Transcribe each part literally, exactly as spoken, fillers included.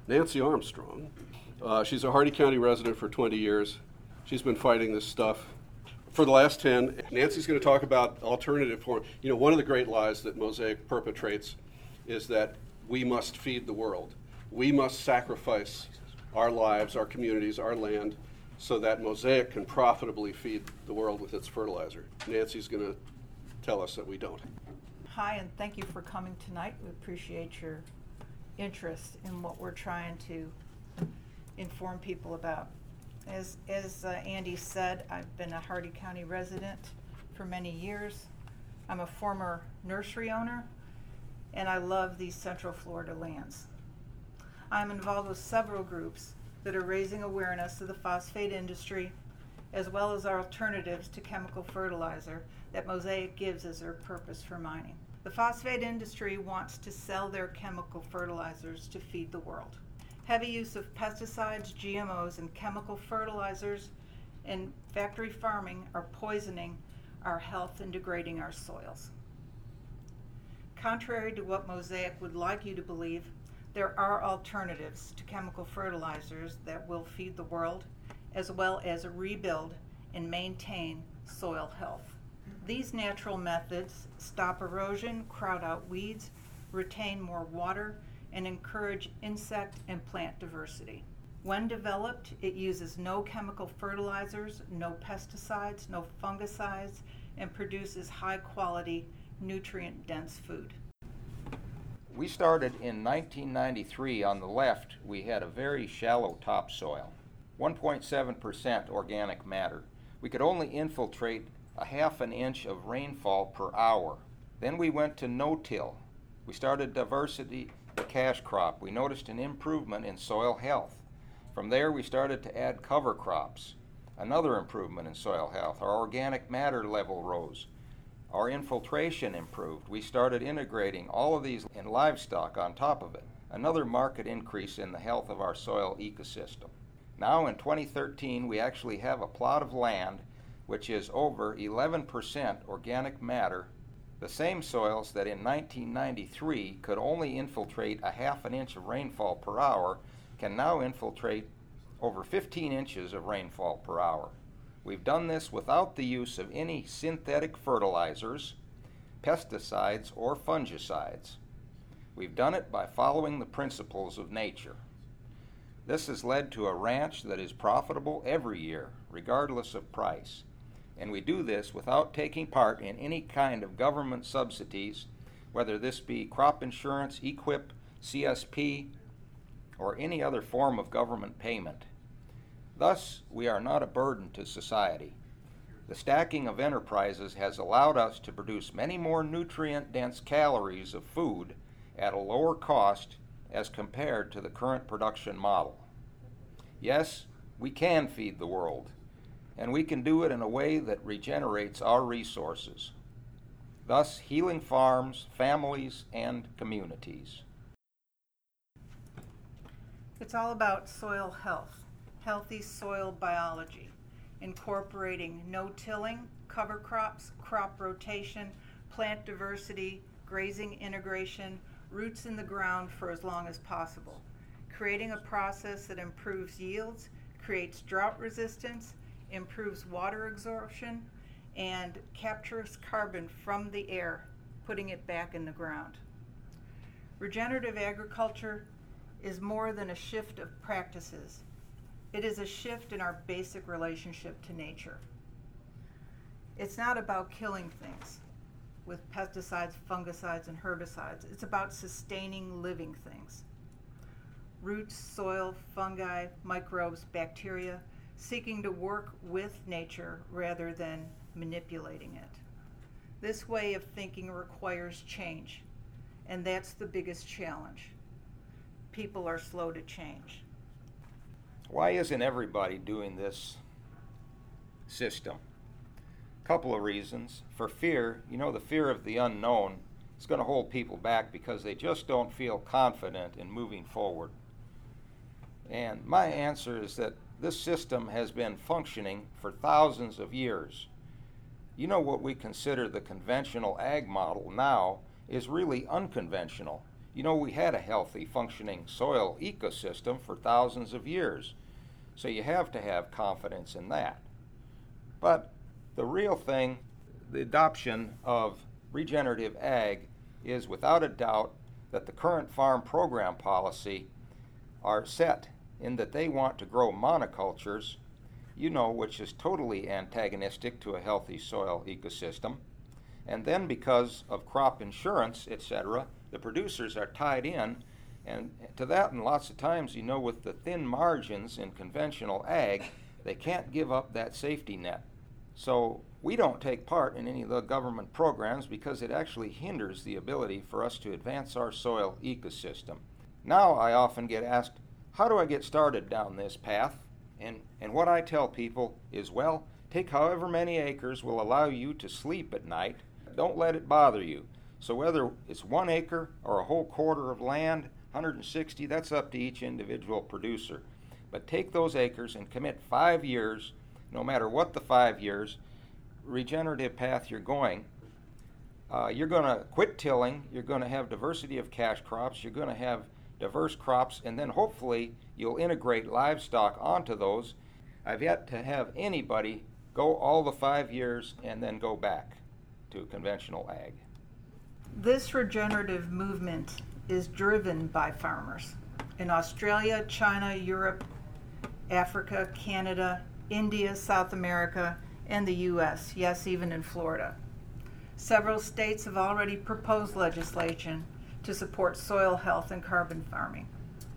Nancy Armstrong. Uh, she's a Hardy County resident for twenty years. She's been fighting this stuff for the last ten. Nancy's going to talk about alternative form. You know, one of the great lies that Mosaic perpetrates is that we must feed the world. We must sacrifice our lives, our communities, our land, so that Mosaic can profitably feed the world with its fertilizer. Nancy's going to tell us that we don't. Hi, and thank you for coming tonight. We appreciate your interest in what we're trying to inform people about. As, as uh, Andy said, I've been a Hardy County resident for many years. I'm a former nursery owner, and I love these Central Florida lands. I'm involved with several groups that are raising awareness of the phosphate industry, as well as our alternatives to chemical fertilizer that Mosaic gives as their purpose for mining. The phosphate industry wants to sell their chemical fertilizers to feed the world. Heavy use of pesticides, G M Os, and chemical fertilizers in factory farming are poisoning our health and degrading our soils. Contrary to what Mosaic would like you to believe, there are alternatives to chemical fertilizers that will feed the world, as well as rebuild and maintain soil health. These natural methods stop erosion, crowd out weeds, retain more water, and encourage insect and plant diversity. When developed, it uses no chemical fertilizers, no pesticides, no fungicides, and produces high-quality, nutrient-dense food. We started in nineteen ninety-three. On the left, we had a very shallow topsoil, one point seven percent organic matter. We could only infiltrate a half an inch of rainfall per hour. Then we went to no-till. We started diversity, the cash crop. We noticed an improvement in soil health. From there, we started to add cover crops. Another improvement in soil health. Our organic matter level rose. Our infiltration improved. We started integrating all of these in livestock on top of it. Another marked increase in the health of our soil ecosystem. Now in twenty thirteen, we actually have a plot of land which is over eleven percent organic matter. The same soils that in nineteen ninety-three could only infiltrate a half an inch of rainfall per hour can now infiltrate over fifteen inches of rainfall per hour. We've done this without the use of any synthetic fertilizers, pesticides, or fungicides. We've done it by following the principles of nature. This has led to a ranch that is profitable every year, regardless of price. And we do this without taking part in any kind of government subsidies, whether this be crop insurance, E Q I P, C S P, or any other form of government payment. Thus, we are not a burden to society. The stacking of enterprises has allowed us to produce many more nutrient-dense calories of food at a lower cost as compared to the current production model. Yes, we can feed the world, and we can do it in a way that regenerates our resources, thus healing farms, families, and communities. It's all about soil health, healthy soil biology, incorporating no-tilling, cover crops, crop rotation, plant diversity, grazing integration, roots in the ground for as long as possible, creating a process that improves yields, creates drought resistance, improves water absorption, and captures carbon from the air, putting it back in the ground. Regenerative agriculture is more than a shift of practices. It is a shift in our basic relationship to nature. It's not about killing things with pesticides, fungicides, and herbicides. It's about sustaining living things. Roots, soil, fungi, microbes, bacteria, seeking to work with nature rather than manipulating it. This way of thinking requires change, and that's the biggest challenge. People are slow to change. Why isn't everybody doing this system? A couple of reasons. For fear, you know, the fear of the unknown is going to hold people back because they just don't feel confident in moving forward. And my answer is that this system has been functioning for thousands of years. You know, what we consider the conventional ag model now is really unconventional. You know, we had a healthy, functioning soil ecosystem for thousands of years, so you have to have confidence in that. But the real thing, the adoption of regenerative ag, is without a doubt that the current farm program policy are set in that they want to grow monocultures, you know, which is totally antagonistic to a healthy soil ecosystem. And then because of crop insurance, et cetera, the producers are tied in, and to that, and lots of times, you know, with the thin margins in conventional ag, they can't give up that safety net. So we don't take part in any of the government programs because it actually hinders the ability for us to advance our soil ecosystem. Now I often get asked, how do I get started down this path? And, and what I tell people is, well, take however many acres will allow you to sleep at night. Don't let it bother you. So whether it's one acre or a whole quarter of land, one hundred sixty, that's up to each individual producer. But take those acres and commit five years, no matter what the five years, regenerative path you're going. Uh, you're going to quit tilling, you're going to have diversity of cash crops, you're going to have diverse crops, and then hopefully you'll integrate livestock onto those. I've yet to have anybody go all the five years and then go back to conventional ag. This regenerative movement is driven by farmers in Australia, China, Europe, Africa, Canada, India, South America, and the U S, yes, even in Florida. Several states have already proposed legislation to support soil health and carbon farming.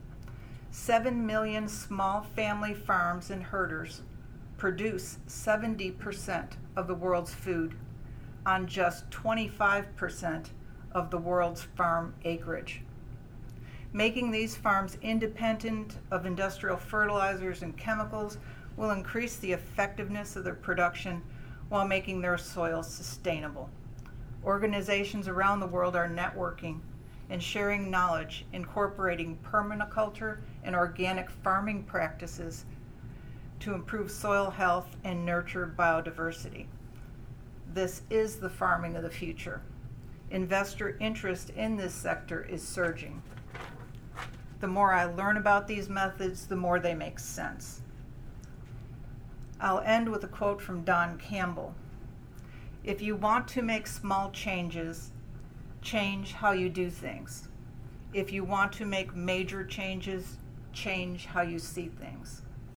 Seven million small family farms and herders produce seventy percent of the world's food on just twenty-five percent of the world's farm acreage. Making these farms independent of industrial fertilizers and chemicals will increase the effectiveness of their production while making their soils sustainable. Organizations around the world are networking and sharing knowledge, incorporating permaculture and organic farming practices to improve soil health and nurture biodiversity. This is the farming of the future. Investor interest in this sector is surging. The more I learn about these methods, the more they make sense. I'll end with a quote from Don Campbell. If you want to make small changes, change how you do things. If you want to make major changes, change how you see things.